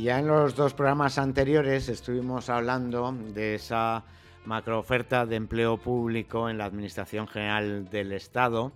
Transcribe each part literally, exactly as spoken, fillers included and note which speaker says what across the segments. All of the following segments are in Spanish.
Speaker 1: ya en los dos programas anteriores estuvimos hablando de esa macrooferta de empleo público en la Administración General del Estado,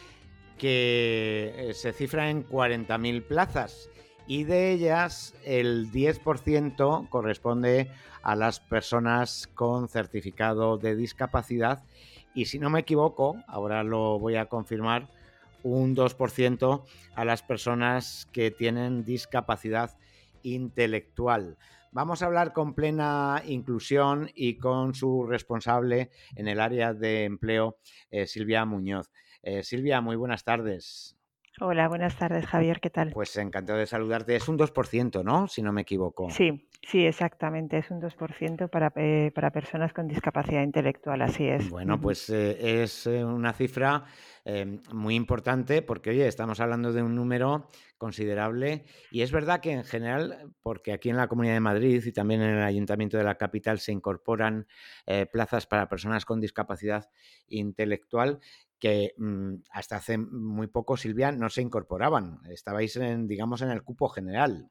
Speaker 1: que eh, se cifra en cuarenta mil plazas y de ellas el diez por ciento corresponde a las personas con certificado de discapacidad y, si no me equivoco, ahora lo voy a confirmar, un dos por ciento a las personas que tienen discapacidad intelectual. Vamos a hablar con Plena Inclusión y con su responsable en el área de empleo, eh, Silvia Muñoz. Eh, Silvia, muy buenas tardes.
Speaker 2: Hola, buenas tardes, Javier, ¿qué tal?
Speaker 1: Pues encantado de saludarte. Es un dos por ciento, ¿no? Si no me equivoco.
Speaker 2: Sí, sí, exactamente, es un dos por ciento para, eh, para personas con discapacidad intelectual, así es.
Speaker 1: Bueno,
Speaker 2: Ujú.
Speaker 1: pues eh, es eh, una cifra eh, muy importante porque, oye, estamos hablando de un número considerable y es verdad que en general, porque aquí en la Comunidad de Madrid y también en el Ayuntamiento de la capital se incorporan eh, plazas para personas con discapacidad intelectual que mmm, hasta hace muy poco, Silvia, no se incorporaban. Estabais, en, digamos, en el cupo general.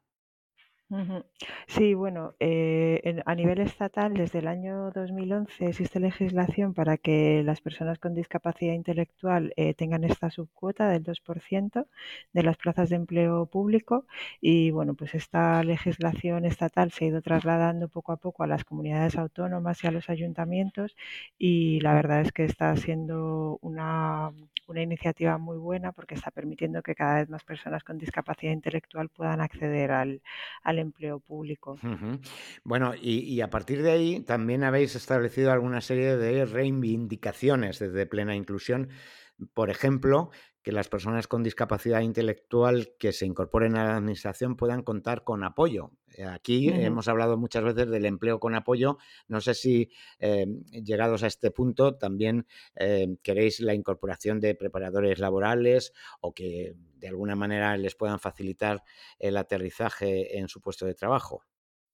Speaker 2: Ujú. Sí, bueno, eh, en- a nivel estatal, desde el año dos mil once existe legislación para que las personas con discapacidad intelectual eh, tengan esta subcuota del dos por ciento de las plazas de empleo público y, bueno, pues esta legislación estatal se ha ido trasladando poco a poco a las comunidades autónomas y a los ayuntamientos y la verdad es que está siendo una, una iniciativa muy buena porque está permitiendo que cada vez más personas con discapacidad intelectual puedan acceder al al empleo público.
Speaker 1: Ujú. Bueno, y, y a partir de ahí también habéis establecido alguna serie de reivindicaciones desde Plena Inclusión. Por ejemplo, que las personas con discapacidad intelectual que se incorporen a la administración puedan contar con apoyo. Eh, Aquí
Speaker 2: Ujú.
Speaker 1: hemos hablado muchas veces del empleo con apoyo. No sé si, eh, llegados a este punto, también eh, queréis la incorporación de preparadores laborales o que de alguna manera les puedan facilitar el aterrizaje en su puesto de trabajo.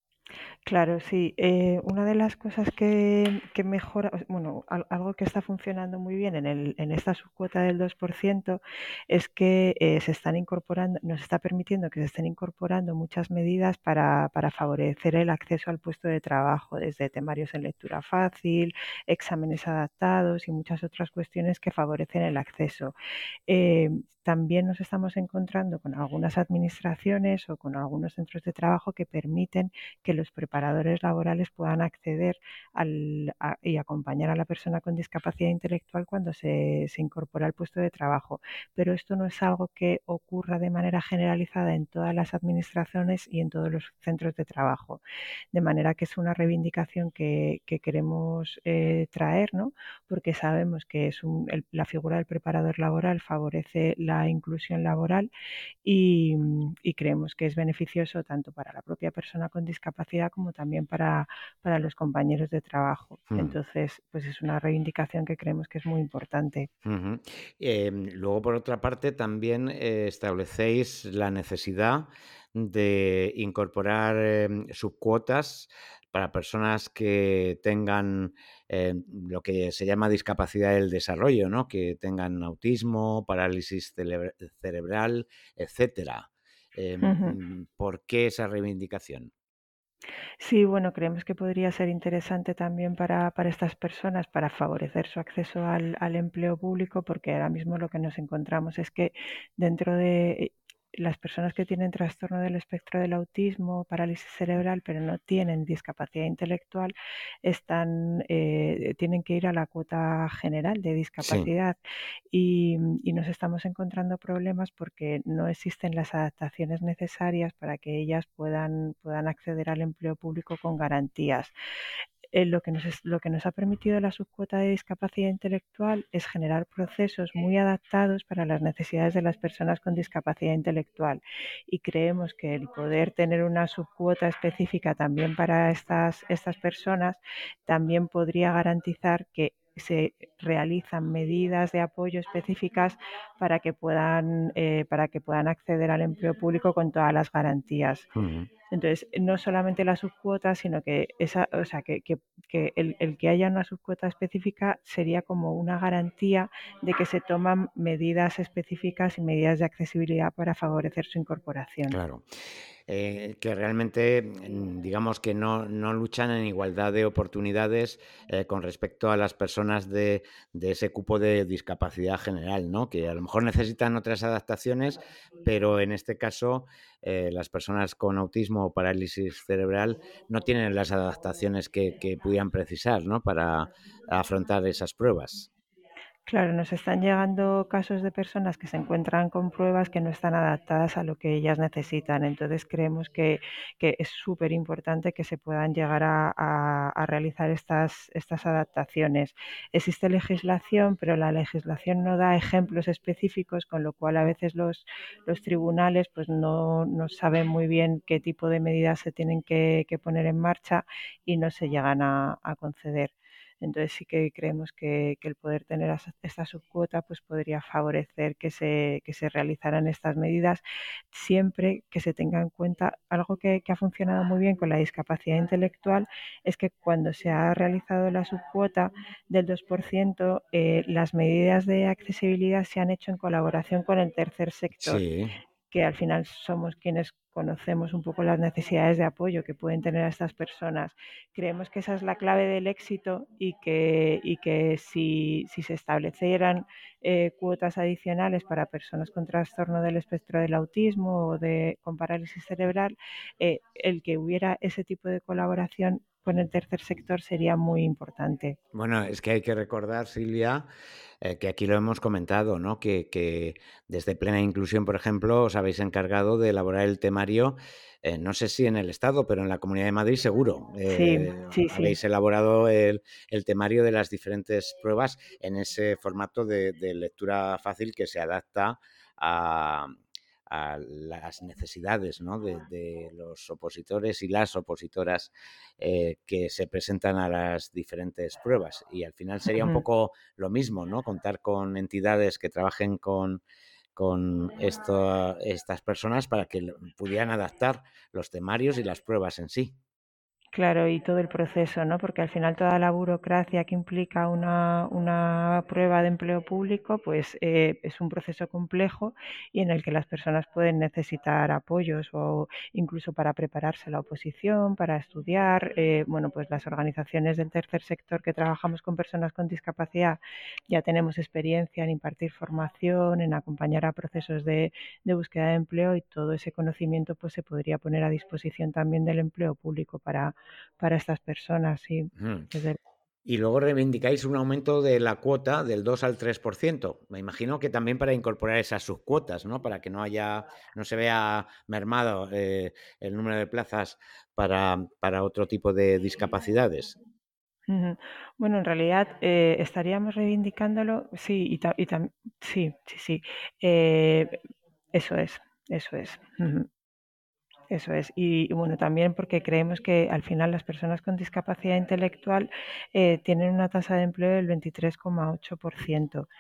Speaker 2: Claro, sí. Eh, una de las cosas que, que mejora, o- bueno, al- algo que está funcionando muy bien en, el, en esta subcuota del dos por ciento es que eh, se están incorporando, nos está permitiendo que se estén incorporando muchas medidas para, para favorecer el acceso al puesto de trabajo, desde temarios en lectura fácil, exámenes adaptados y muchas otras cuestiones que favorecen el acceso. Eh, también nos estamos encontrando con algunas administraciones o con algunos centros de trabajo que permiten que los preparadores laborales puedan acceder al, a- y acompañar a la persona con discapacidad intelectual cuando se, se incorpora al puesto de trabajo. Pero esto no es algo que ocurra de manera generalizada en todas las administraciones y en todos los centros de trabajo. De manera que es una reivindicación que, que queremos eh, traer, ¿no? Porque sabemos que es un- el- la figura del preparador laboral favorece la inclusión laboral y, y creemos que es beneficioso tanto para la propia persona con discapacidad como también para, para los compañeros de trabajo.
Speaker 1: Mm.
Speaker 2: Entonces, pues es una reivindicación que creemos que es muy importante.
Speaker 1: Ujú. Em, luego, por otra parte, también eh, establecéis la necesidad de incorporar em, subcuotas para personas que tengan em, lo que se llama discapacidad del desarrollo, ¿no? Que tengan autismo, parálisis celebre- cerebral, etcétera. Em, ¿por qué esa reivindicación?
Speaker 2: Sí, bueno, creemos que podría ser interesante también para, para estas personas, para favorecer su acceso al, al empleo público, porque ahora mismo lo que nos encontramos es que dentro de las personas que tienen trastorno del espectro del autismo, parálisis cerebral, pero no tienen discapacidad intelectual, están, eh, tienen que ir a la cuota general de
Speaker 1: Sí,
Speaker 2: discapacidad y, y nos estamos encontrando problemas porque no existen las adaptaciones necesarias para que ellas puedan, puedan acceder al empleo público con garantías. Eh, lo, que nos es- lo que nos ha permitido la subcuota de discapacidad intelectual es generar procesos muy adaptados para las necesidades de las personas con discapacidad intelectual y creemos que el poder tener una subcuota específica también para estas, estas personas también podría garantizar que se realizan medidas de apoyo específicas para que puedan eh, para que puedan acceder al empleo público con todas las garantías.
Speaker 1: ujú,
Speaker 2: Entonces, no solamente la subcuota, sino que esa, o sea, que, que, que el, el que haya una subcuota específica sería como una garantía de que se toman medidas específicas y medidas de accesibilidad para favorecer su incorporación.
Speaker 1: claro. eh, que realmente, mm, digamos que no, no luchan en igualdad de oportunidades eh, con respecto a las personas de, de ese cupo de discapacidad general, ¿no? Que a lo mejor necesitan otras adaptaciones, pero en este caso eh, las personas con autismo o parálisis cerebral no tienen las adaptaciones que, que pudieran precisar, ¿no? Para afrontar esas pruebas.
Speaker 2: Claro, nos están llegando casos de personas que se encuentran con pruebas que no están adaptadas a lo que ellas necesitan. Entonces creemos que, que es súper importante que se puedan llegar a, a- a realizar estas, estas adaptaciones. Existe legislación, pero la legislación no da ejemplos específicos, con lo cual a veces los, los tribunales pues no, no saben muy bien qué tipo de medidas se tienen que, que poner en marcha y no se llegan a a conceder. Entonces sí que creemos que, que el poder tener as- esta subcuota pues podría favorecer que se, que se realizaran estas medidas siempre que se tenga en cuenta algo que, que ha funcionado muy bien con la discapacidad intelectual es que cuando se ha realizado la subcuota del dos por ciento, eh, las medidas de accesibilidad se han hecho en colaboración con el tercer sector,
Speaker 1: Sí.
Speaker 2: que al final somos quienes conocemos un poco las necesidades de apoyo que pueden tener a estas personas. Creemos que esa es la clave del éxito y que, y que si, si se establecieran eh, cuotas adicionales para personas con trastorno del espectro del autismo o de, con parálisis cerebral, eh, el que hubiera ese tipo de colaboración con el tercer sector sería muy importante.
Speaker 1: Bueno, es que hay que recordar, Silvia, eh, que aquí lo hemos comentado, ¿no? Que, que desde Plena Inclusión, por ejemplo, os habéis encargado de elaborar el temario, eh, no sé si en el Estado, pero en la Comunidad de Madrid seguro.
Speaker 2: Sí,
Speaker 1: Eh,
Speaker 2: sí, sí.
Speaker 1: habéis elaborado el, el temario de las diferentes pruebas en ese formato de, de lectura fácil que se adapta a, a las necesidades, ¿no? de, de los opositores y las opositoras eh, que se presentan a las diferentes pruebas. Y al final sería un
Speaker 2: Ujú.
Speaker 1: poco lo mismo, ¿no? Contar con entidades que trabajen con, con esto, estas personas para que pudieran adaptar los temarios y las pruebas en sí.
Speaker 2: Claro, y todo el proceso, ¿no? Porque al final toda la burocracia que implica una, una prueba de empleo público, pues eh, es un proceso complejo y en el que las personas pueden necesitar apoyos o incluso para prepararse a la oposición, para estudiar. Eh, bueno, pues las organizaciones del tercer sector que trabajamos con personas con discapacidad ya tenemos experiencia en impartir formación, en acompañar a procesos de, de búsqueda de empleo y todo ese conocimiento pues se podría poner a disposición también del empleo público para para estas personas, sí,
Speaker 1: Ujú.
Speaker 2: desde
Speaker 1: Y luego reivindicáis un aumento de la cuota del dos al tres por ciento. Me imagino que también para incorporar esas subcuotas, ¿no? Para que no haya, no se vea mermado eh, el número de plazas para, para otro tipo de discapacidades.
Speaker 2: ujú. Bueno, en realidad, eh, estaríamos reivindicándolo, sí, y ta y tam sí, sí, sí, eh, eso es, eso es, ujú. Eso es. Y, y bueno, también porque creemos que al final las personas con discapacidad intelectual eh, tienen una tasa de empleo del veintitrés coma ocho por ciento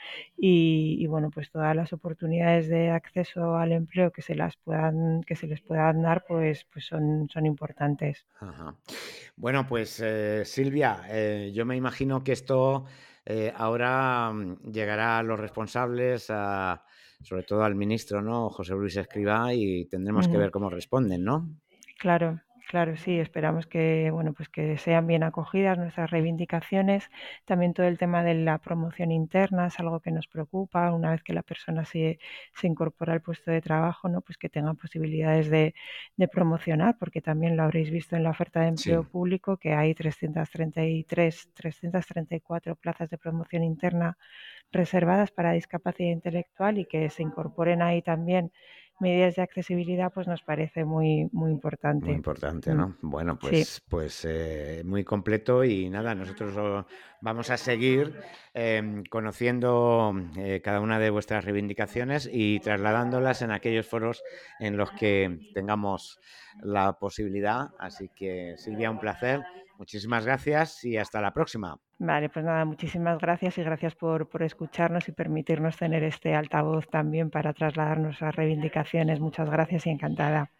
Speaker 2: y, y bueno, pues todas las oportunidades de acceso al empleo que se las puedan, que se les puedan dar, pues, pues son, son importantes.
Speaker 1: Ajá. Bueno, pues eh, Silvia, eh, yo me imagino que esto eh, ahora mm, llegará a los responsables, a- sobre todo al ministro, ¿no? José Luis Escrivá, y tendremos que
Speaker 2: Ujú.
Speaker 1: ver cómo responden, ¿no?
Speaker 2: Claro, claro, sí, esperamos que, bueno, pues que sean bien acogidas nuestras reivindicaciones. También todo el tema de la promoción interna es algo que nos preocupa. Una vez que la persona se, se incorpora al puesto de trabajo, ¿no? Pues que tengan posibilidades de, de promocionar, porque también lo habréis visto en la oferta de
Speaker 1: Sí,
Speaker 2: empleo público que hay trescientas treinta y tres, trescientas treinta y cuatro plazas de promoción interna reservadas para discapacidad intelectual y que se incorporen ahí también medidas de accesibilidad, pues nos parece muy, muy
Speaker 1: muy
Speaker 2: importante.
Speaker 1: importante,
Speaker 2: Mm,
Speaker 1: ¿no? Bueno,
Speaker 2: sí,
Speaker 1: pues, pues eh, muy completo y nada, nosotros oh, vamos a seguir em, conociendo eh, cada una de vuestras reivindicaciones y trasladándolas en aquellos foros en los que tengamos la posibilidad. Así que, Silvia, un placer. Muchísimas gracias y hasta la próxima.
Speaker 2: vale, pues nada, muchísimas gracias y gracias por, por escucharnos y permitirnos tener este altavoz también para trasladar nuestras reivindicaciones. Muchas gracias y encantada.